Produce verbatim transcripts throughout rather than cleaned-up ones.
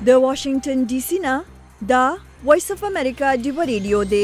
د واشنگټن ډي سي نه دا وایس اف امریکا ډیو ریډیو دی.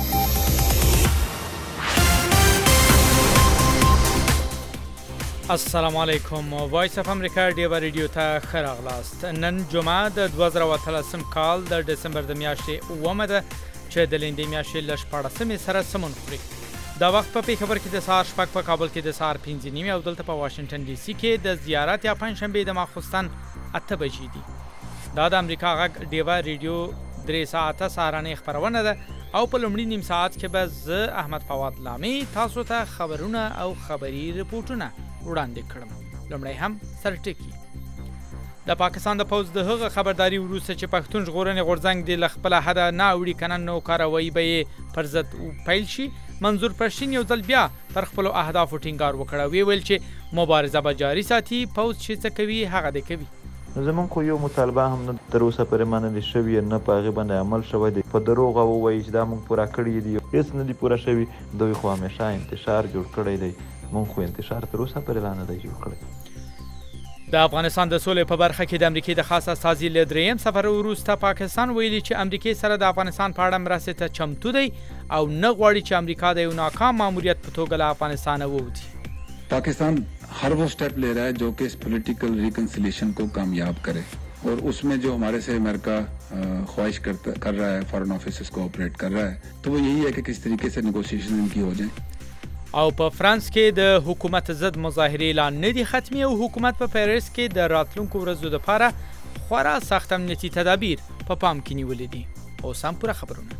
السلام علیکم. وایس اف امریکا ډیو ریډیو ته ښه راغلاست. نن جمعه د دوه زره او اتلسم کال د ډسمبر د میاشتې اوومه ده چې د لندې میاشتې له شپاړسمې سره سمون خوري. دا وخت په پیښور کې د سهار شپږ، په کابل کې د سهار پنځه نیمې او دلته په واشنگټن ډي سي کې د زیارت یا پنجشنبې د ماخوستن اته بجې دي. دا د امریکا غږ ډیو ریډیو درې ساعته سهارنۍ خپرونه ده او په لومړي نیم ساعت کې به زه احمد فواد لامي تاسو ته خبرونه او خبري رپورټونه وړاندې کړم. لومړی هم سرټکی. د پاکستان د پوز د هغه خبرداري وروسته چې پښتون ژغورنې غورځنګ د لخپله حدا نه اوړي کنه نو کاروي به پر ضد پیل شي. منظور پښتین یو ځل بیا پر خپل اهداف ټینګار وکړ. وی ویل چې مبارزه به جاري ساتي، پوز چې څه کوي هغه دې کوي. زمون خو یو مطالبه هم نه تر اوسه پرې منل شوی، نه په هغه باندې عمل شوی دی. په دروغ او وایي چې دا مونږ پورا کړی دی، هیڅ نه دی پورا شوی. دوی خو همیشه انتشار جوړ کړی دی، مونږ خو انتشار تر اوسه پرې نه دی جوړ کړی. د افغانستان د سولې په برخه کې د امریکای د خاص استازي له دریم سفر وروسته پاکستان ویلي چې امریکای سره د افغانستان په اړه مرستې ته چمتو دی او نه غواړي چې امریکا د یو ناکام ماموریت په توګه له افغانستان ووځي. پاکستان हर वो स्टेप ले रहा है जो कि इस पॉलिटिकल रिकन्सिलिएशन को कामयाब करे और उसमें जो हमारे से अमेरिका ख्वाहिश करता कर रहा है, फॉरेन ऑफिसेस को ऑपरेट कर रहा है, तो वो यही है कि किस तरीके से नेगोशिएशन इनकी हो जाए. او په فرانس کې د حکومت ضد مظاهرې اعلان نه دي ختمي او حکومت په پیرس کې د راتلونکو ورځو لپاره خورا سخت امنیتي تدابیر په پا پام کې نیولې دي. اوس هم پوره خبرونه.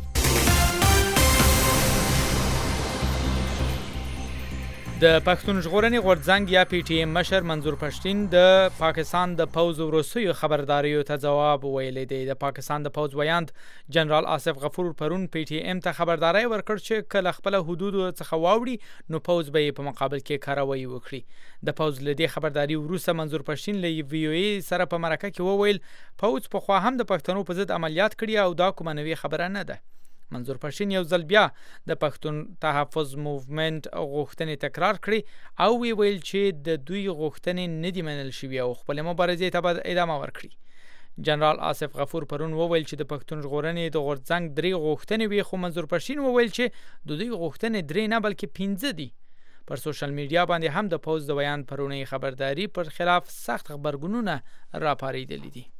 د پښتون ژغورنې غورځنګ یا پی ټی ایم مشر منظور پښتین د پاکستان د پوز وروستیو خبرداریو ته ځواب ویلی دی. د پاکستان د پوز ویاند جنرال آصف غفور پرون پی ټی ایم ته خبرداری ورکړ چې کله خپل حدود څخه واوړي نو پوز به په مقابل کې کاروي وکړي. د پوز له دې خبرداري وروسته منظور پښتین له وی او ای سره په مرکه کې وویل پوز په خوا هم د پښتنو په ضد عملیات کړي او دا کومه نوې خبره نه ده. منظور پښتین یو ځل بیا د پښتون تحفظ موومنت غوښتنې تکرار کړي او وی ویل چې د دوی غوښتنې نه دي منل شوي او خپل مبارزې ته به ادامه ورکړي. جنرال آصف غفور پرون وویل چې د پښتون ژغورنې د غورځنګ درې غوښتنې وي، خو منظور پښتین وویل چې د دوی غوښتنې درې نه بلکې پنځه دي. پر سوشل میډیا باندې هم د پوز د بیان پرونی خبرداري پر خلاف سخت خبرګونونه راپاریدلي دي.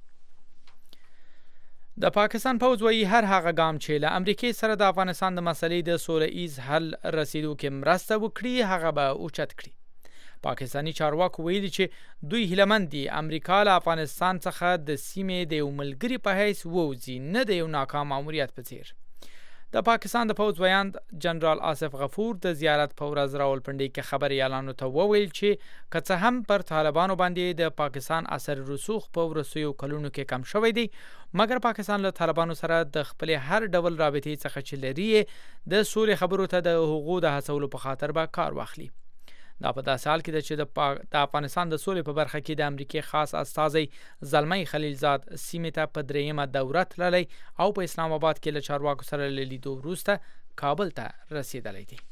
د پاکستان پوز وایي هر هغه ګام چې له امریکای سره د افغانستان د مسلې د سوله ایز حل رسیدو کې مرسته وکړي هغه به اوچت کړي. پاکستانی چارواکو ویلي چې دوی هیلهمند دي امریکا له افغانستان څخه د سیمې د یو ملګري په حیث ووځي، نه د یو ناکام ماموریت په څیر. د پاکستان د پوز ویاند جنرال آصف غفور د زیارت په ورځ راولپنډي کې خبري اعلان ته وویل چې که څه هم پر طالبانو باندې د پاکستان اثر رسوخ په ورسوي کلونو کې کم شوی دی، مګر پاکستان له طالبانو سره د خپل هر ډول رابطې څخه چې لري د سولې خبرو ته د حقوقو د هڅولو په خاطر به کار واخلي. دا په داسې حال کې ده چې د پا... د افغانستان د سولې په برخه کې د امریکای خاص استازی زلمی خلیلزاد سیمې ته په دریمه دوره تللی او په اسلام آباد کې له چارواکو سره له لیدو وروسته کابل ته رسیدلی دی.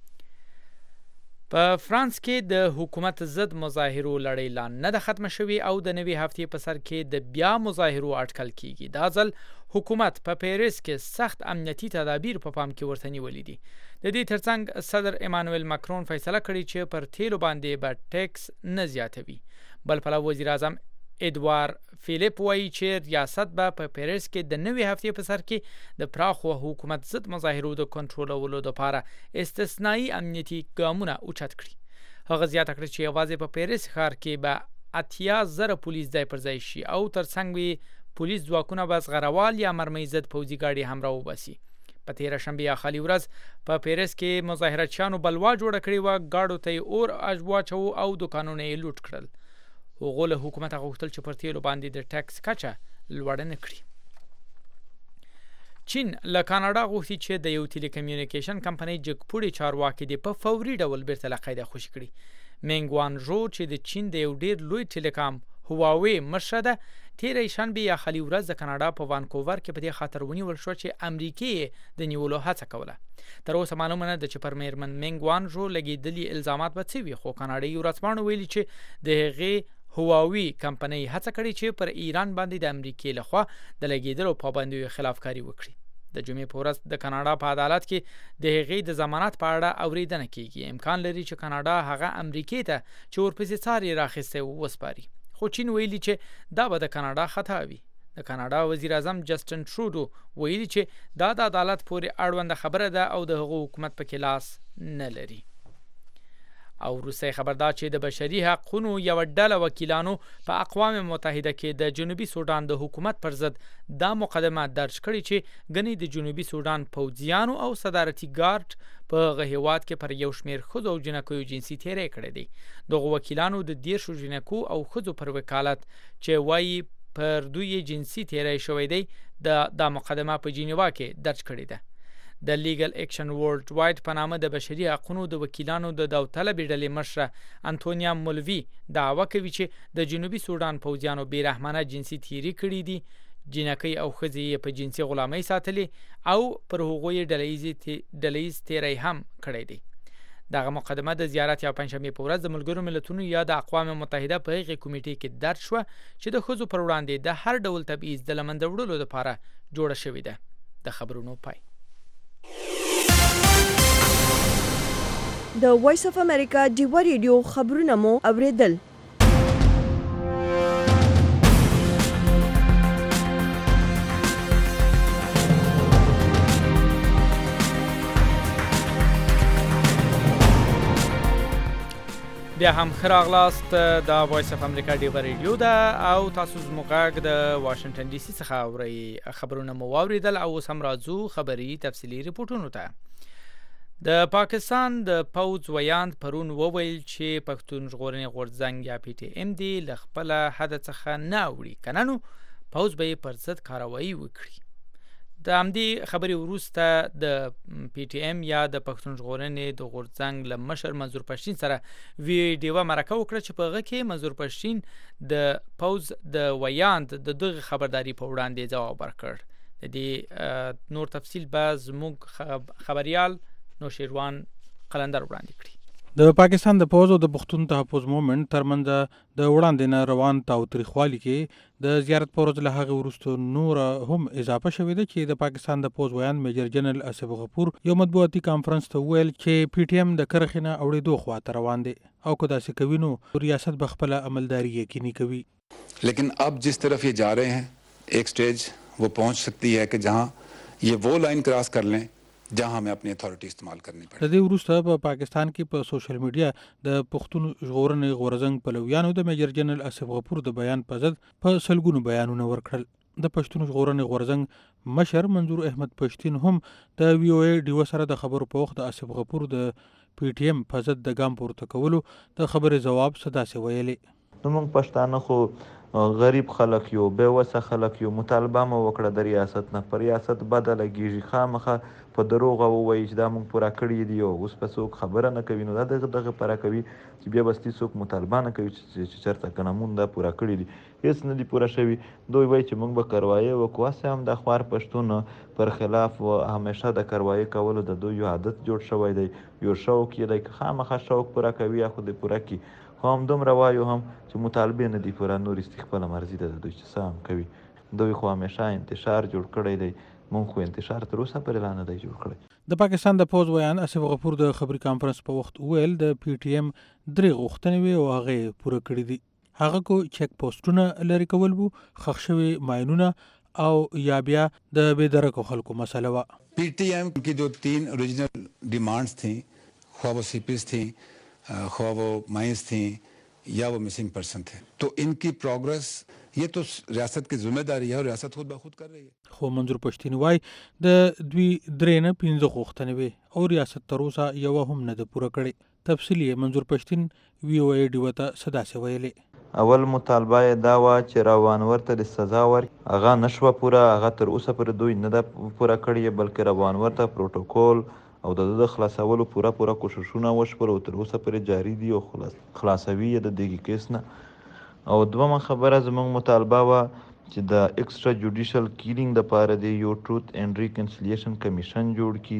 په فرانس کې د حکومت ضد مظاهرو لړۍ لا نه ده ختمه شوې او د نوې هفتې په سر کې د بیا مظاهرو اټکل کیږي. دا ځل حکومت په پیرس کې سخت امنیتي تدابیر په پام کې ورته نیولي دي. د دې ترڅنګ صدر ایمانوئل ماکرون فیصله کړې چې پر تیلو باندې به ټیکس نه زیاتوي. بل پلو وزیر اعظم ادوار فیلیپ وایي چې ریاست به په پیرس کې د نوې هفتې په سر کې د پراخو حکومت ضد مظاهرو د کنټرولولو لپاره استثنایی امنیتي ګامونه اوچت کړي. هغه زیاته کړه چې یوازې په پیرس ښار کې به اتیا زره پولیس ځای پر ځای شي او ترڅنګ به پولیس ځواکونه به زغروال یا مرمۍ ضد پوځي ګاډي هم راوباسي. په تیره شنبه یا خالي ورځ په پیرس کې مظاهرچیانو بلوا جوړه کړې وه، ګاډو ته اور اجواچو او دکانونه یې لوټ کړل. هغو له حکومت غوښتل چې پر تیلو باندې د ټیکس کچه لوړه نه کړي. چین له کاناډا غوښتي چې د یو ټیلیکمیونیکیشن کمپنۍ جګپوړي چارواکي دې په فوري ډول بیرته له قیده خوشي کړي. مینګ وان ژو چې د چین د یو ډیر لوی ټیلیکام هواوی مشره ده، تیره شنبه یا خالي ورځ د کاناډا په وانکوور کې په دې خاطر ونیول شو چې امریکای د نیولو هڅه کوله. تر اوسه معلومه نه ده چې پر میرمن مینګ وان ژو لګېدلي الزامات به څه وي، خو کاناډایي ورځپاڼو ویلي چې د هغې هواوی کمپنۍ هڅه کړې چې پر ایران باندې د امریکای لخوا د لګیدلو پابندیو خلافکاري وکړي. د جمعې په ورځ د کاناډا په عدالت کې د هغې د ضمانت په اړه اوریدنه کیږي. امکان لري چې کاناډا هغه امریکای ته چې ورپسې څاري راخیستی وسپاري، خو چین ویلي چې دا به د کاناډا خطا وي. د کاناډا وزیر اعظم جسټن ټروډو ویلي چې دا د عدالت پورې اړوند خبره ده او د هغو حکومت پکې لاس نه لري. او روسي خبر دا چې د بشري حقوقو یو ډله وکیلانو په اقوام متحده کې د جنوبي سودان د حکومت پر ضد دا مقدمه درج کړې چې غني د جنوبي سودان پوځیانو او صدارتي ګارد په غهیوات کې پر یو شمیر خود او جنکو جنسي تیرې کړې دي. دغه وکیلانو د دیرشو جنکو او خود پر وکالت چې وایي پر دوی جنسي تیری شوی دی د دا مقدمه په جنیوا کې درج کړې ده. د لیګل اکشن ورلد واید په نامه د بشري حقوقو د وکیلانو د داوطلبي ډلې مشره انټونیا مولوي دعوا کوي چې د جنوبي سودان پوځیانو بیرحمانه جنسي تیری کړې دي، جنکۍ او ښځې په جنسي غلامۍ ساتلې او پر هغوی ډلهییز تیری هم کړی دی. دغه مقدمه د زیارت یا پنځشنبه په ورځ د ملګرو ملتونو یا د اقوام متحده په هغه کمیټې کې درج شو چې د ښځو پر وړاندې د هر ډول تبعیض د لمنځه وړلو لپاره جوړه شوې ده. د خبرونو پای. د وایس اف امریکا ډیوا ریډیو خبرونه مو اوریدل. بیا هم خراغلاست د وایس اف امریکا ډیوا ریډیو ده او تاسو زموږ غږ د واشنگټن ډي سي څخه اورئ. خبرونه مو واوریدل او اوس هم راځو خبري تفصیلي ریپورتونو ته. د پاکستان د پوځ ویاند پرون وویل چې پښتون ژغورنې غورځنګ یا پی ټی ایم دی له خپل حد څخه نه اوړي، کنه نو پوځ به یې پر ضد کاروایی وکړي. د همدې خبرې وروسته د پی ټی ایم یا د پښتون ژغورنې د غورځنګ له مشر منظور پښتین سره ویډیو مرکه وکړه چې په هغه کې منظور پښتین د پوځ د ویاند د دغه خبرداري په وړاندې ځواب ورکړ. د دې نور تفصیل به زموږ خبريال نوشیروان قلندر وړاندې کړي. د پاکستان د پوځ او د پښتون تحفظ مومنټ ترمنځ د وړاندې نه روان تاوتریخوالي کې د زیارت پر ورځ له هغه وروسته نور هم اضافه شوې ده چې د پاکستان د پوځ ویاند میجر جنرال اسف غفور یو مطبوعاتي کانفرنس ته ویل چې پی ټی ایم د کرخې نه اورېدو خواته روان دی او که داسې کوي نو ریاست به خپله عملداري یقیني کوي. لیکن اب جس طرف یہ جا رہے ہیں ایک سٹیج وہ پہنچ سکتی ہے کہ جہاں یہ وہ لائن کراس کر لیں جہاں ہمیں اپنی اتھارٹی استعمال کرنی پڑے. د دې وروسته په پاکستان کې په سوشل میډیا د پښتون ژغورنې غورځنګ پلویانو د میجر جنرال اسف غفور د بیان په ضد په سلګونو بیانونه ورکړل. د پښتون ژغورنې غورځنګ مشر منظور احمد پښتین هم د وی او ای ډیو سره د خبرو په وخت د اسف غفور د پی ټی ایم په ضد د ګام پورته کولو د خبرې ځواب صداسې ویلې. نو موږ پښتانه خو غریب خلک یو، بې وسه خلک یو، مطالبه مو وکړه د ریاست نه، په ریاست بده لګېږي، خامخه په دروغه ووایي چې دا موږ پوره کړي دي او اوس په څوک خبره نه کوي. نو دا دغه دغه پوره کوي چې بیا بستي څوک مطالبه نه کوي چې چېرته که نه مونږ دا پوره کړي دي، هېڅ نه دي پوره شوي. دوی وایي چې موږ به کروایې وکړو. هسې هم د خوار پښتون پر خلاف همیشه د کروایې کولو د دوی یو عادت جوړ شوی دی، یو شوق یې دی، که خامخا شوق پوره کوي یا خو دې پوره کړي. خو همدومره وایو هم چې مطالبې نه دي پوره، نور استي خپله مرضي ده د دوی چې څه هم کوي. دوی خو همیشه انتشار جوړ کړی دی، مونږ خو انتشار تر اوسه پورې لا نه دی جوړ کړی. د پاکستان د پوځ ویان اسف غفور د خبري کانفرنس په وخت ویل د پی ټی ایم درې غوښتنې وې او هغه یې پوره کړي دي. هغه کو چیک پوسټونه لرې کول وو، ښخ شوي ماینونه او یا بیا د بې درکو خلکو مسله وه. پی ٹی ایم کی جو تین اوریجنل ڈیمانڈز تھیں، خواہ وہ سی پیز تھیں، خواہ وہ مائنز تھیں یا وہ مسنگ پرسن تھے، تو ان کی پروگرس یہ تو ریاست کی ذمہ داری ہے اور ریاست خود بخود کر رہی ہے. خو منظور پښتین وای د دوی درې نه پنځه غوښتنې وې او ریاست تر اوسه یوه هم نه ده پوره کړې. تفصیل یې منظور پښتین وی او ای ډیو ته څه داسې ویلې. اول مطالبه یې دا وه چې روانور ته د سزا ورکړي، هغه نه شوه پوره، هغه تر اوسه پورې دوی نه ده پوره کړې، بلکې روانور ته پروتوکول او د د خلاصولو پوره پوره کوششونه وشول او تر اوسه پورې جاري دي او خلاصوي یې د دغې کیس نه. او دومه خبره زموږ مطالبه وه چې د ایکسټرا جوډیشل کیلینګ دپاره د یو ټروت اینډ ریکنسیلیشن کمیشن جوړ کړي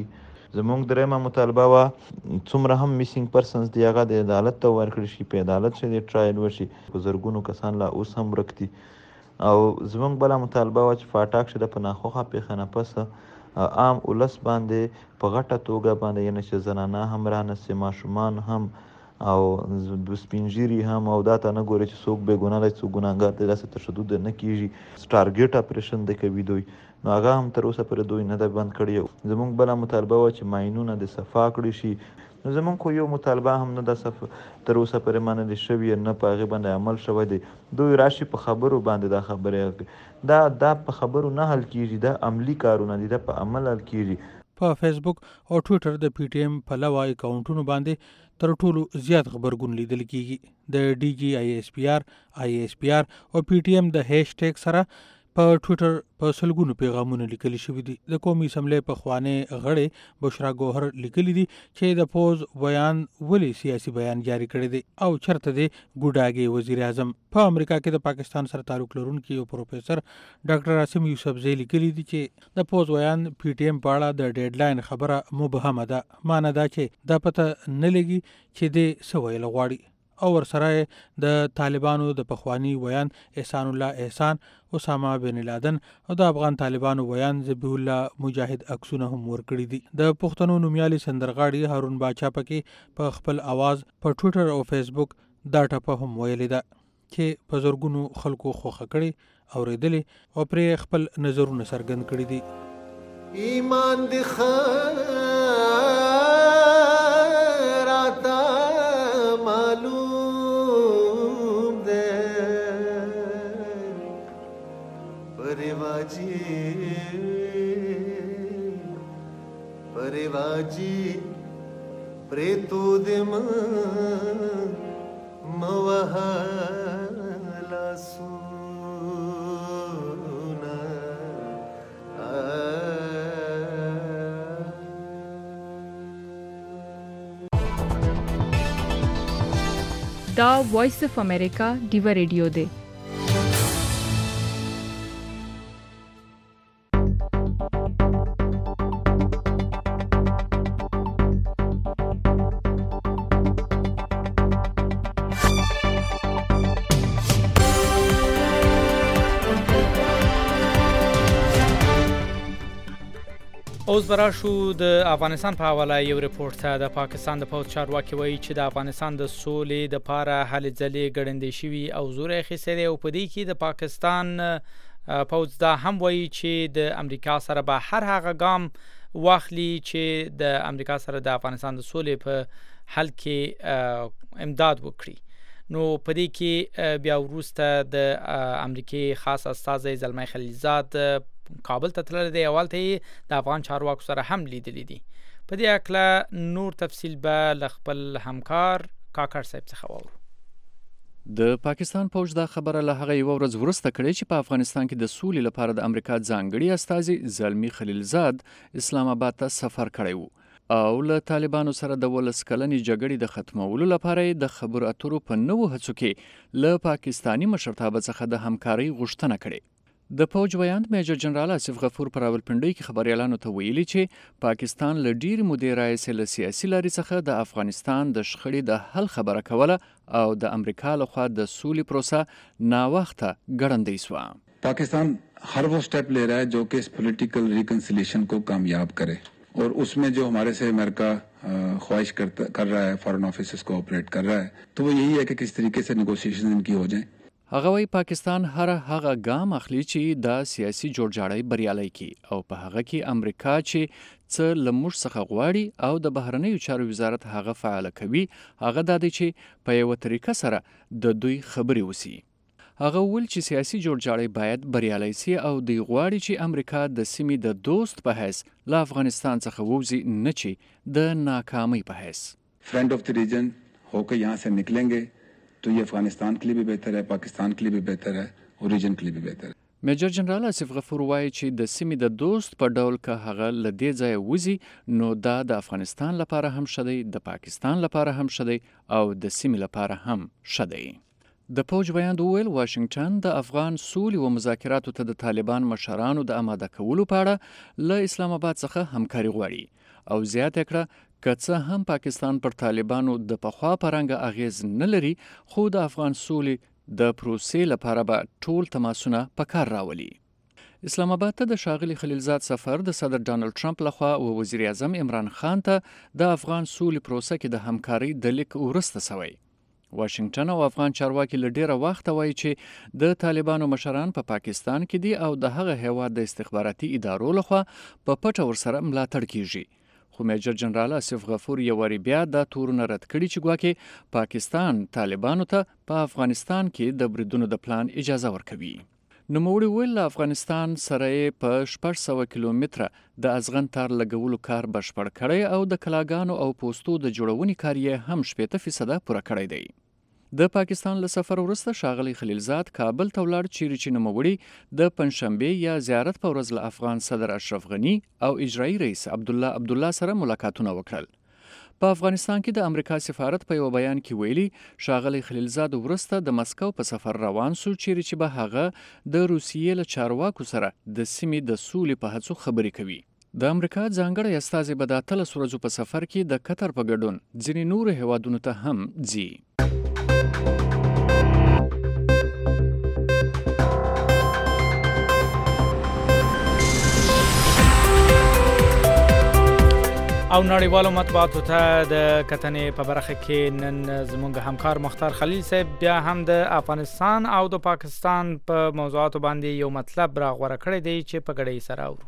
زموږ درېیمه مطالبه وه څومره هم میسینګ پرسنز دی هغه د عدالت ته ورکړي شي، په عدالت چې د ټرایل وشي. په زرګونو کسان لا اوس هم ورک دي. او زموږ بله مطالبه وه چې فاټاک چې د په ناخوښه پیښه نه پس عام ولس باندې په غټه توګه باندې یعنې چې زنانه هم رانسي، ماشومان هم او سپین ږیري هم، او دا ته نه ګوري چې څوک بې ګناه دی څوک ګناهګار دی، داسې تشدد نه کېږي. ټارګېټ اپریشن دی کوي دوی، نو هغه هم تر اوسه پورې دوی نه ده بند کړی. زموږ بله مطالبه وه چې ماینونه د صفا کړي شي. نو زموږ خو یو مطالبه هم نه ده تر اوسه پورې منلې شوې، نه په هغې باندې عمل شوی دی. دوی راشي په خبرو باندې دا خبرې دا دا په خبرو نه حل کېږي، دا عملي کارونه دي، دا په عمل حل کېږي. په فیسبوک او ټویټر د پی ټی ایم پلوه اکاونټونو باندې تر ټولو زیات خبرګون لیدل کیږي. د ډي جی آی ایس پی آر آی ایس پی آر او پی ټی ایم د هیش ټیګ سره په ټویټر په سلګونو پیغامونه لیکلي شوي دي. د قومي اسمبلې پخوانۍ غړې بشرا ګوهر لیکلي دي چې د پوز بیان ولې سیاسي بیان جاری کړی دی او چرته دی ګوډاګي وزیر اعظم. په امریکا کې د پاکستان سره تعلق لرونکي یو پروفیسر ډاکټر عاصم یوسفزی لیکلي دي چې د پوز بیان پی ټی ایم په اړه د ډیډ لاین خبره مبهمه ده. معنی دا چې دا پته نه لګي چې دی څه ویل غواړي. او ورسره د طالبانو د پخوانی ویان احسان الله احسان، اسامه بن لادن او د افغان طالبانو ویان ذبیح الله مجاهد عکسونه هم ورکړي دي. د پښتنو نومیالي سندرغاړي هارون باچا پکې په خپل आवाज په ټویټر او فیسبوک دا ټپه هم ویلې ده چې په زرګونو خلکو خوښه کړي اورېدلې او پرې خپل نظرونه څرګند کړي دي. ایمان دی خراتا معلوم دے پریواجی پریواجی پریتو دم موہلا سونا دا وایس اف امریکا ډیوا ریډیو دی. اوس براشو د افغانستان په حواله یو ریپورت ته. د پاکستان د پوځ چارواکي وایي چې د افغانستان د سولې د پاره هلې ځلې ګړندې شوي او زور یې اخیستی دی، او په دې کې د پاکستان پوځ دا هم وایي چې د امریکا سره به هر هغه ګام واخلي چې د امریکا سره د افغانستان د سولې په حل کې امداد وکړي. نو په دې کې بیا وروسته د امریکای خاص استازی زلمی خلیلزاد کابل ته تللی دی، اول ته د افغان چارواکو سره هم لیدلی دي. په دې اکله نور تفصیل به له خپل همکار کاکړ صاحب څخه واورو. د پاکستان پوځ دا خبره له هغه یوه ورځ وروسته کړې چې په افغانستان کې د سولې لپاره د امریکا ځانګړي استازي زلمی خلیلزاد اسلام آباد ته سفر کړی و او له طالبانو سره د ولس کلنې جګړې د ختمولو لپاره د خبرو اترو په نوو هڅو کې له پاکستاني مشرتابه څخه د همکارۍ غوښتنه کړې. د پوځ ویاند میجر جنرال آصف غفور په راولپنډۍ کې خبريالانو ته ویلي چې پاکستان له ډېرې مودې راهیسې له سیاسي لارې څخه د افغانستان د شخړې د حل خبره کوله او د امریکا لخوا د سولې پروسه ناوخته ګړندۍ شوه. पाकिस्तान हर वो स्टेप ले रहा है जो कि इस पॉलिटिकल रिकंसिलिएशन को कामयाब करे और उसमें जो हमारे से अमेरिका ख्वाहिश करता कर रहा है, फॉरेन ऑफिसेस को ऑपरेट कर रहा है, तो वो यही है कि किस तरीके से नेगोशिएशन इनकी हो जाए. هغه وی پاکستان هر هغه ګام اخلي چې د سیاسي جوړجاړی بریالي کی او په هغه کې امریکا چې څه لموږ څخه غواړي او د بهرنیو چارو وزارت هغه فعال کوي، هغه د دې چې په یو طریقه سره د دوی خبري وسی. هغه ول چې سیاسي جوړجاړی باید بریالي سي او دی غواړي چې امریکا د سیمې د دوست په حیث له افغانستان څخه ووزي، نه چې د ناکامۍ په حیث. फ्रेंड ऑफ द रीजन होकर यहाँ से निकलेंगे तो ये अफगानिस्तान के लिए भी बेहतर है, पाकिस्तान के लिए भी बेहतर है और रीजन के लिए भी बेहतर है. میجر جنرال آصف غفور وایي چې د سیمې د دوست په ډول که هغه له دې ځایه وځي نو دا د افغانستان لپاره هم ښه دی، د پاکستان لپاره هم ښه دی او د سیمې لپاره هم ښه دی. د پوځ بیان وویل واشنگټن د افغان سولې و مذاکراتو ته د طالبان مشرانو د آماده کولو په اړه له اسلام آباد څخه همکاري غواړي او زیاته کړه که څه هم پاکستان پر طالبانو د پخوا پرنګ اغیز نه لري خو د افغان سولې د پروسې لپاره به ټول تماسونه په کار راولي. اسلام آباد ته د شاغلي خلیلزاد سفر د صدر ډانلډ ټرمپ لخوا او وزیر اعظم عمران خان ته د افغان سولې پروسه کې د همکاري د لیک ورسته سوی. واشنگټن او افغان چارواکي له ډیره وخت وایي چې د طالبانو مشران په پا پاکستان کې دي او د هغه هیواد د استخباراتي ادارو لخوا په پټه ورسره ملاتړ کیږي. خو میجر جنرال آصف غفور یو واری بیا دا تورونه رد کړي چې ګواکې پاکستان طالبانو ته په پا افغانستان کې د بریدونو د پلان اجازه ورکوي. نوموړي ویل له افغانستان سره یې په شپږ سوه کیلومتره د ازغن تار لګولو کار بشپړ کړی او د کلاګانو او پوستو د جوړونې کار یې هم شپېته فیصده پوره کړی دی. د پاکستان له سفر وروسته ښاغلی خلیلزاد کابل ته ولاړ چیرې چې نوموړي د پنجشنبې یا زیارت په ورځ له افغان صدر اشرف غني او اجرایي رئیس عبدالله عبدالله سره ملاقاتونه وکړل. په افغانستان کې د امریکا سفارت په یو بیان کې ویلي ښاغلی خلیلزاد وروسته د مسکو په سفر روان سو چیرې چې به هغه د روسیې له چارواکو سره د سیمې د سولې په هڅو خبرې کوي. د امریکا ځانګړی استازی به د اتلس ورځو په سفر کې د قطر په ګډون ځینې نورو هیوادونو ته هم ځي. او نړیوالو مطبوعاتو ته د کتنې په برخه کې نن زموږ همکار مختار خلیل صاحب بیا هم د افغانستان او د پاکستان په پا موضوعاتو باندې یو مطلب راغوره کړی دی چې په ګډۍ سره اورو.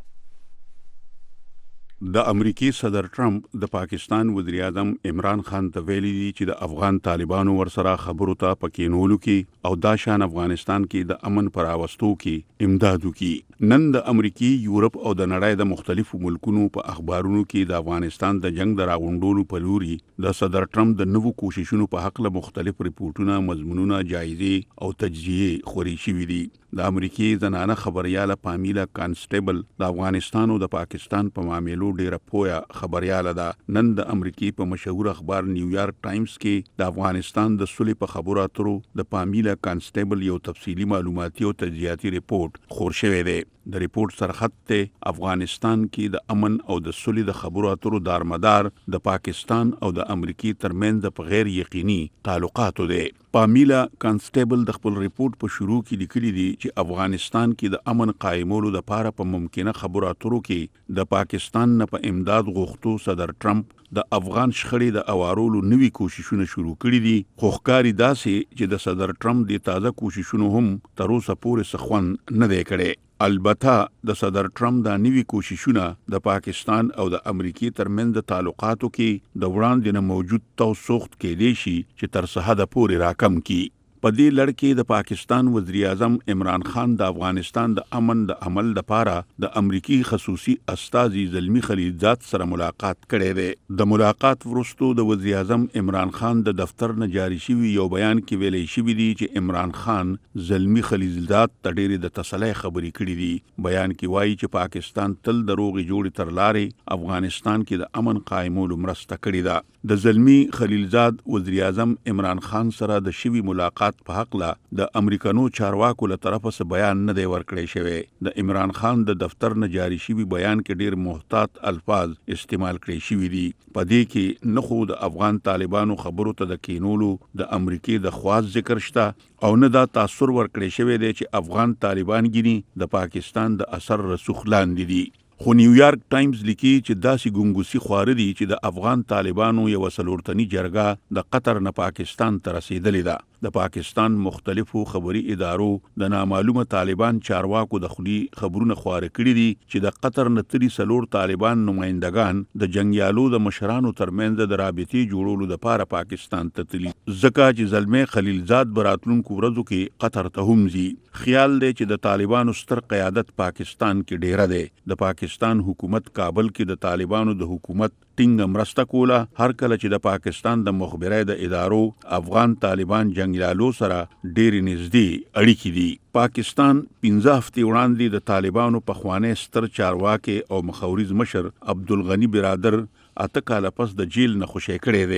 د امریکای صدر ټرمپ د پاکستان وزیر اعظم عمران خان ته ویلي دي چې د افغان طالبانو ورسره خبرو ته پکینولو کې او دا شان افغانستان کې د امن پر راوستو کې امداد وکړي. نن د امریکای، یورپ او د نړۍ د مختلفو ملکونو په اخبارونو کې د افغانستان د جنگ د راغونډولو په لوري د صدر ټرمپ د نوو کوششونو په حق له مختلف ریپورتونه، مضمونونه، جایزې او تجزیې خوري شوي دي. د امریکای زنانه خبرياله پامیلا کانسټیبل د افغانستان او د پاکستان په معاملو ډیره پوهه خبرياله ده. نن د امریکای په مشهور اخبار نیویارک ټایمز کې د افغانستان د صلح په خبرو اترو د پامیلا کانسټیبل یو تفصیلی معلوماتي او تجزیاتي ریپورت خور شوی دی. د ریپورت سرخط ته افغانستان کې د امن او د صلح د خبرو اترو دارمدار د پاکستان او د امریکای ترمنځ په غیر یقیني تعلقاتو دی. پامیلا کانسټیبل د خپل ریپورت په شروع کې لیکلي دي چې افغانستان کې د امن قائمولو لپاره په ممکنه خبرو اترو کې د پاکستان نه په امداد غوښتو صدر ټرمپ د افغان شخړې د اوارولو نوي کوششونه شروع کړي دي. خو ښکاري داسې چې د صدر ټرمپ د تازه کوششونو هم تر اوسه پورې څه خوند نه دی کړی. البته د صدر ټرمپ د نوي کوششونه د پاکستان او د امریکای ترمنځ د تعلقاتو کې د وړاندې نه موجود توسوخت کېدی شي چې تر څه حده پورې راکم کی. په دې لړ کې د پاکستان وزیر اعظم عمران خان د افغانستان د امن د عمل لپاره د امریکای خصوصي استازي زلمی خلیلزاد سره ملاقات کړی دی. د ملاقات وروسته د وزیر اعظم عمران خان د دفتر نه جاری شوی یو بیان کې ویلي شوی دی چې عمران خان زلمی خلیلزاد ته ډېرې د تسلی خبرې کړې دي. بیان کې وایي چې پاکستان تل د روغې جوړې تر لارې افغانستان کې د امن قائمولو مرسته کړې ده. د زلمی خلیلزاد وزیر اعظم عمران خان سره د شوی ملاقات په حق لا د امریکانو چارواکو له طرفه څه بیان نه دی ورکړی شوی. د عمران خان د دفتر نه جاری شوی بیان کې ډیر محتاط الفاظ استعمال کړی شوی دي. په دې کې نه خو د افغان طالبانو خبرو ته د کینولو د امریکای د خواص ذکر شته او نه دا تاثر ورکړی شوی دی چې افغان طالبان ګینی د پاکستان د اثر رسوخ لاندې دي. خو نیویارک ټایمز لیکي چې داسې ګونګوسي خواره دي چې د افغان طالبانو یو څلورتنی جرګه د قطر نه پاکستان ته رسیدلې ده. د پاکستان مختلفو خبري ادارو د نامعلومه طالبان چارواکو د خولي خبرونه خواره کړي دي چې د قطر نه تری سلور طالبان نمائندگان د جنگیالو د مشرانو ترمنځ د رابطې جوړولو لپاره پاکستان ته تللي. ځکه چې زلمی خلیلزاد براتلونکو ورځو کې قطر ته هم ځي. خیال دی چې د طالبانو ستر قیادت پاکستان کې ډیره دی. د پاکستان حکومت کابل کې د طالبانو د حکومت ټینګ مرسته کوله هر کله چې د پاکستان د مخبرۍ د ادارو افغان طالبان جنگیالو سره ډېرې نږدې اړیکې دي. پاکستان پنځه هفتې وړاندې د طالبانو پخوانی ستر چارواکي او مخاورز مشر عبدالغني برادر اته کاله پس د جیل نه خوشی کړی دی.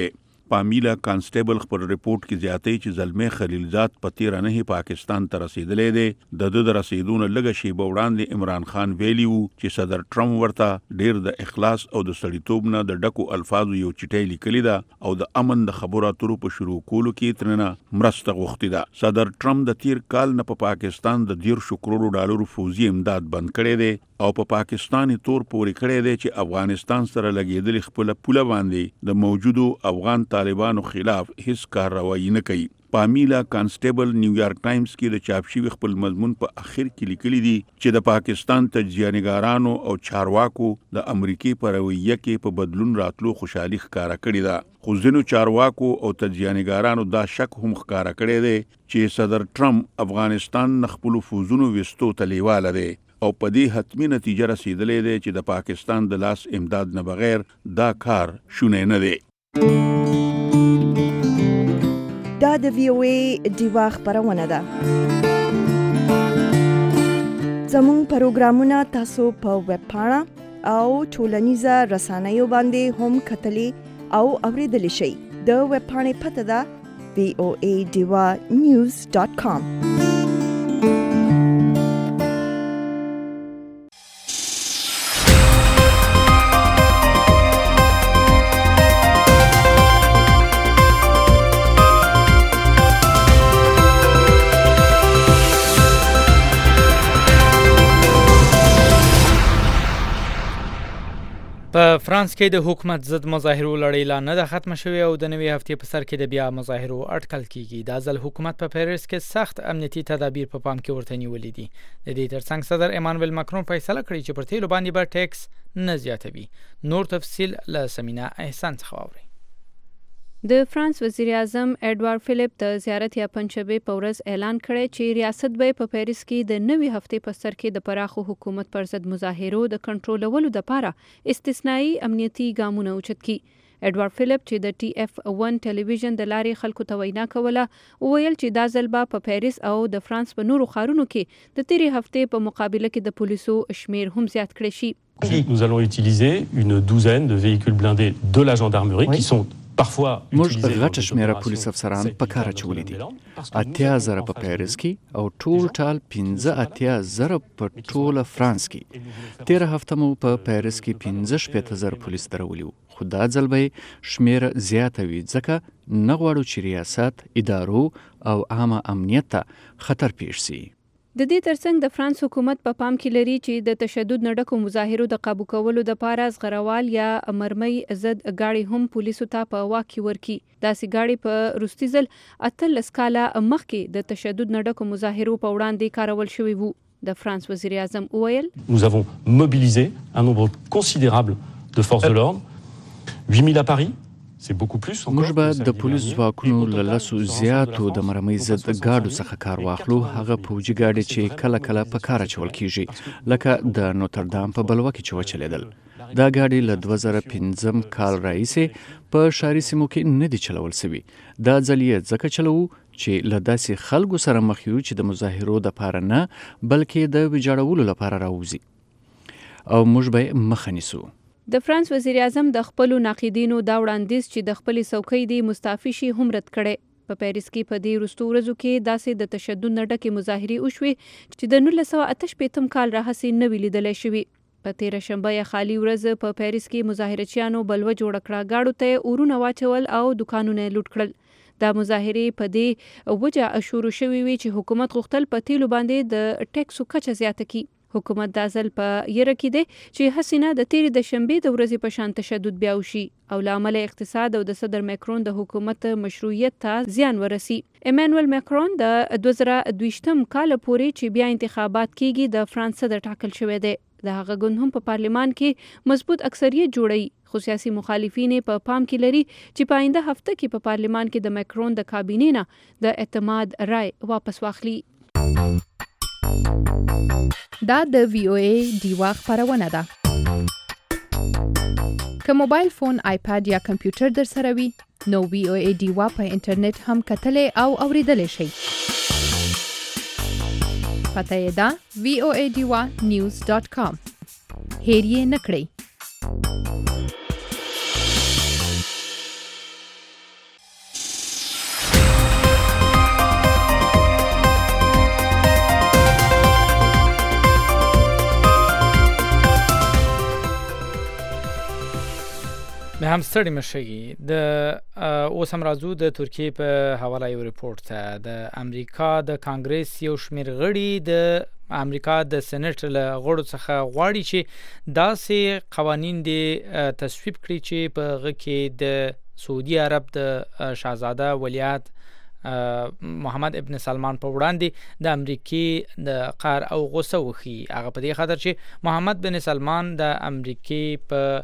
پامیلا کانسټیبل خپل ریپورت کې زیاتې چې زلمی خلیلزاد په تیر نه پاکستان ته رسیدلې دی د د رسیدونه لږه شی وړاندې عمران خان ویلی وو چې صدر ټرمپ ورته ډیر د اخلاص او د سړیتوب نه د ډکو الفاظو یو چټی لیکلی دا او د امن د خبرو اترو په شروع کولو کې ترنه مرسته غوښتي ده. صدر ټرمپ د تیر کال نه په پا پاکستان د ډیر شکرو ډالرو فوزي امداد بند کړی دی او په پا پاکستاني تور پورې کړی دی چې افغانستان سره لګیدل خپل پوله باندې د موجودو افغان طالبانو خلاف هیڅ کارروایي نه کوي. پامیلا کانسټیبل نیویارک ټایمز کې د چاپ شوی خپل مضمون په اخر کې لیکلی دی چې د پاکستان تجزیه‌نګارانو او چارواکو د امریکای په رویه کې په بدلون راتلو خوشحالي ښکارا کړې ده. خو ځینو چارواکو او تجزیه‌نګارانو دا شک هم ښکارا کړی دی چې صدر ټرمپ افغانستان نه خپل فوزونو وستو ته لیواله دی او په دې حتمی نتیجه رسیدلې ده چې د پاکستان د لاس امداد نه بغیر دا کار شونې نه دی. دا د وی او ای دیوا خبرونه ده. زموږ پروګرامونه تاسو په ویب پاڼه او ټولنیزه رسنیو باندې هم کتلی او اوریدلی شئ. د ویب پاڼې پته ده وی او ای دیوا نیوز ډاٹ کام. په فرانس کې د حکومت ضد مظاهرو لړۍ لا نه ده ختمه شوې او د نوې هفتې په سر کې د بیا مظاهرو اټکل کیږي. دا ځل حکومت په پیریس کې سخت امنیتي تدابیر په پام کې ورته نیولي دي. د دې ترڅنګ صدر ایمانوئل ماکرون فیصله کړې چې پر تیلو باندې به ټیکس نه زیاتوي. نور تفصیل له سمینا احسان څخه واورئ. د فرانس وزیر اعظم ایډوارډ فلیپ د زیارت یا پنځشنبه په ورځ اعلان کړی چې ریاست به په پیریس کې د نوې هفتې په سر کې د پراخو حکومت پر ضد مظاهرو د کنټرولولو لپاره استثنایی امنیتي ګامونه اوچت کړي. ایډوارډ فلیپ چې د ټي اف ون ټلویزیون د لارې خلکو ته وینا کوله وویل چې دا ځل به په پیریس او د فرانس په نورو ښارونو کې د تیرې هفتې په مقابله کې د پولیسو شمیر هم زیات کړی شي. Nous allons utiliser une douzaine de véhicules blindés de la gendarmerie qui sont موږ غټه شمیره پولیس افسران په کار اچولي دي. اتیا زره په پیریس کې او ټول ټال پنځه اتیا زره په ټوله فرانس کې. تیره هفته مو په پیریس کې پنځه شپېته زره پولیس درولي وو. خو دا ځل به شمیره زیاته وي ځکه نه غواړو چې ریاست، ادارو او عامه امنیت ته خطر پیښ شي. د دې ترڅنګ د فرانس حکومت په پام کې لري چې د تشدد نه ډکو مظاهرو د قابو کولو لپاره زغروال یا مرمۍ ضد ګاډي هم پولیسو ته په واک کې ورکړي. داسې ګاډي په روستي ځل اتلس کاله مخکې د تشدد نه ډکو مظاهرو په وړاندې کارول شوي وو. د فرانس وزیر اعظم وویل Nous avons mobilisé un nombre considérable de forces de l'ordre, huit mille à Paris. موږ به د پولیس ځواکونو له لسو زیاتو د مرمۍ ضد ګاډو څخه کار واخلو. هغه پوجي ګاډي چې کله کله په کار اچول کیږي لکه د نوتردام په بلوه کې چې وچلیدل. دا ګاډي له دوه زره پنځم کال راهیسې په ښاري سیمو کې نه دي چلول سوي. دا ځل یې ځکه چلوو چې له داسې خلکو سره مخ یو چې د مظاهرو دپاره نه بلکې د ویجاړولو لپاره راوځي او موږ به مخه نیسو. د فرانس وزیر اعظم د خپلو ناقدینو دا وړاندیز چې د خپلې څوکۍ دی مستعفي شي هم رد کړی. په پیریس کې په دې وروستو ورځو کې داسې د تشدد نه ډکې مظاهرې وشوې چې د نولس سوه اته شپېتم کال راهیسې نه وي لیدلی شوي. په تیره شنبه یا خالي ورځ په پیریس کې مظاهرچیانو بلوه جوړه کړه. ګاډو ته یې اورونه واچول او دوکانونه یې لوټ کړل. دا مظاهرې په دې وجه شروع شوې وي چې حکومت غوښتل په تیلو باندې د ټیکسو کچه زیاته کړي. حکومت دا ځل په یره کې دی چې حسینه د تیرې د شنبې د ورځې په شان تشدد بیا وشي او له امله اقتصاد او د صدر ماکرون د حکومت مشروعیت ته زیان ورسي. ایمانوئل ماکرون د دوه زره دویشتم کال پورې چې بیا انتخابات کیږي د فرانس صدر ټاکل شوی دی. د هغه ګوند هم په پارلمان کې مضبوط اکثریت جوړوي. خو سیاسي مخالفین په پا پام کې لري چې په آینده هفته کې په پارلمان کې د ماکرون د کابینې نه د اعتماد رای واپس واخلي. دا د وی او ای دیوا خبرونه ده. که موبایل فون، آیپاد یا کمپیوټر در سره وي نو وی او ای دیوا په انټرنیټ هم کتلی او اوریدلی شئ. پته یې ده وی او ای دیوا نیوز ډاٹ کام. هیر یې نه کړئ. هم ستړي مشي د اوس هم راځو د ترکیه په حواله یو ریپورت ته. د امریکا د کانګرس یو شمېر غړي د امریکا د سېنات له غړو څخه غواړي چې داسې قوانین د تصویب کړي چې په هغه کې د سعودي عرب د شاهزاده ولیعهد محمد ابن سلمان په وړاندې د امریکای د قهر او غوسه وخی. هغه په دې خاطر چې محمد بن سلمان د امریکای په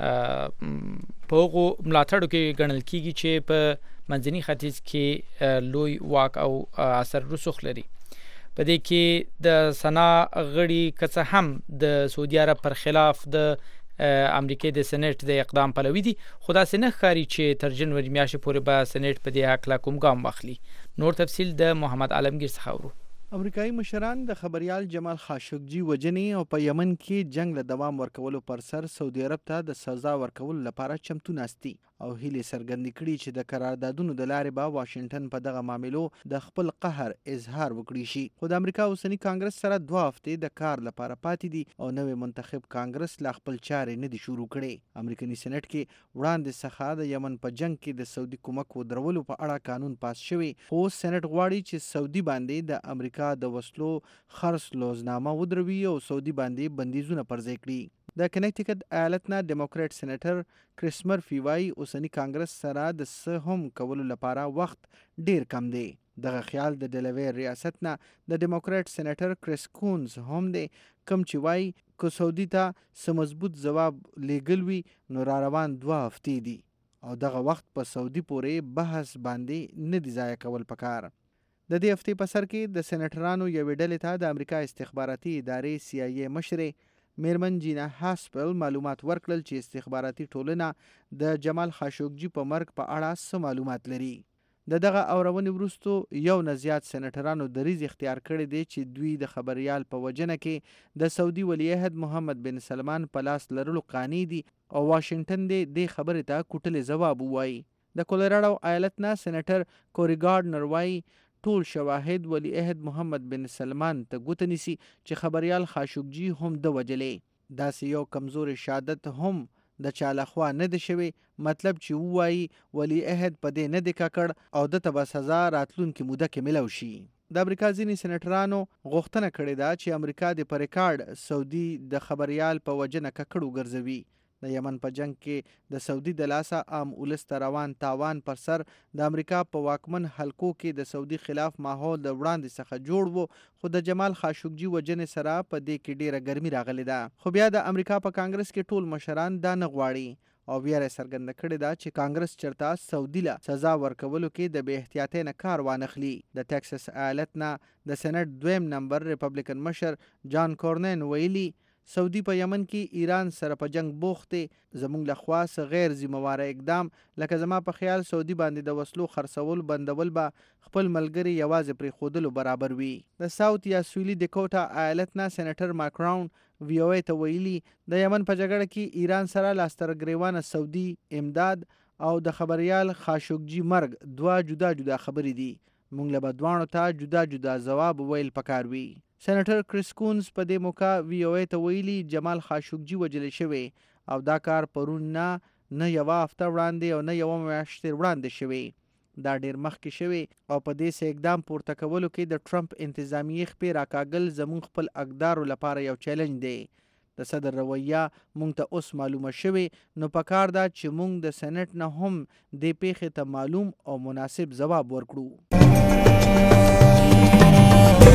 په هغو ملاتړو کې ګڼل کیږي چې په منځني ختیځ کې لوی واک او اثر رسوخ لري. په دې کې د سنا غړي کڅه هم د سعودي عرب پر خلاف د امریکای د سېنات د اقدام پلوي دي، خو داسې نه ښکاري چې تر جنوري میاشتې پورې به سېنات په دې هکله کوم ګام واخلي. نور تفصیل د محمد عالمگیر څخه اورو. امریکایي مشران د خبريال جمال خاشقجي وجنې او په یمن کې جنگ له دوام ورکولو پر سر سعودي عرب ته د سزا ورکولو لپاره چمتو ناستي او هیله څرګندې کړي چې د قراردادونو د لارې به واشنگټن په دغه معاملو د خپل قهر اظهار وکړي شي. خو د امریکا اوسنی کانګرس سره دوه هفتې د کار لپاره پاتې دي او نوې منتخب کانګرس لا خپل چارې نه دي شروع کړي. امریکایي سېنات کې وړاندې څخه د یمن په جنگ کې د سعودي کومک ودرولو په اړه قانون پاس شوی، خو سېنات غواړي چې سعودي باندې د امریکا د وسلو خرڅ لوزنامه ودروي او سعودي باندې بندیزونه پرځای کړي. د کنیکټیکټ ایالت نه ډیموکراټ سېنیټر کریس مرفي وايي اوسنی کانګرس سره د څه هم کولو لپاره وخت ډیر کم دی. دغه خیال د ډیلویر ریاست نه د ډیموکراټ سېنیټر کریس کونز هم دی، کوم چې وايي که سعودي ته څه مضبوط ځواب لیږل وي نو را روان دوه هفتې دي او دغه وخت په سعودي پورې بحث باندې نه دی ضایع کول پکار. د دې هفتې په سر کې د سېنیټرانو یوې ډلې ته د امریکا استخباراتي ادارې سی آی ای مشرې میرمن جینا هاسپل معلومات ورکړل چې استخباراتي ټولنه د جمال خاشقجي په مرګ په اړه څه معلومات لري. د دغه اورونې وروسته یو نه زیات سېنیټرانو دریځ اختیار کړی دی چې دوی د خبريال په وجنه کې د سعودي ولیعهد محمد بن سلمان په لاس لرلو قانع دي او واشنگټن دې دې خبرې ته کوټلې ځواب ووایي. د کولراډو ایالت نه سېنیټر کوري ګارډنر وايي ټول شواهد ولیعهد محمد بن سلمان ته ګوته نیسي چې خبريال خاشقجي هم د وجلې. داسې یو کمزوري شهادت هم د چا لخوا نه دی شوی، مطلب چې ووایي ولیعهد په دې نه دی ککړ او دته به سزا راتلونکې موده کې ملو شي. د امریکا ځینې سېنیټرانو غوښتنه کړې ده چې امریکا د په ریکارډ سعودي د خبريال په وجنه ککړ وګرځوي. د یمن په جنگ کې د سعودي د لاسه عام ولس ته روان تاوان پر سر د امریکا په واکمن حلقو کې د سعودي خلاف ماحول د وړاندې څخه جوړ وو، خو د جمال خاشقجي وجنې سره په دې کې ډیره ګرمي راغلې ده. خو بیا د امریکا په کانګرس کې ټول مشران دا نه غواړي او بیا یې څرګنده کړې ده چې کانګرس چرته سعودي له سزا ورکولو کې د بې احتیاطۍ نه کار وانخلي. د ټکساس ایالت نه د سېنات دویم نمبر ریپبلیکن مشر جان کورنین ویلي سعودي په یمن کې ایران سره په جنگ بوخت دی، زموږ له خوا څه غیر ذمہواره اقدام لکه زما په خیال سعودي باندې د وسلو خرڅول بندول به خپل ملګري یوازې پرې خودلو برابر وي. د ساوث یا سویلي ډیکوټا ایالت نه سېنیټر ماکراون وی او ای ته ویلي د یمن په جګړه کې ایران سره لاسترګریوانه سعودي امداد او د خبريال خاشقجي مرګ دوه جدا جدا خبرې دي. موږ له بدوانو ته جدا جدا جواب ویل پکار وي. سېنیټر کریس کونز په دې موقع وی او ای ته ویلي جمال خاشقجي وجل شوی او دا کار پرون نه نه یوه هفته وړاندې او نه یوه میاشتې وړاندې شوی. دا ډیر مخکې شوی او په دې سه اقدام پورته کولو کې د ټرمپ انتظامیه خپې راکاږل زموږ خپل اقدارو لپاره یو چیلنج دی. د صدر رویه مونږ ته اوس معلومه شوی نو پکار ده چې مونږ د سېنات نه هم دې پیښې ته معلوم او مناسب ځواب ورکړو.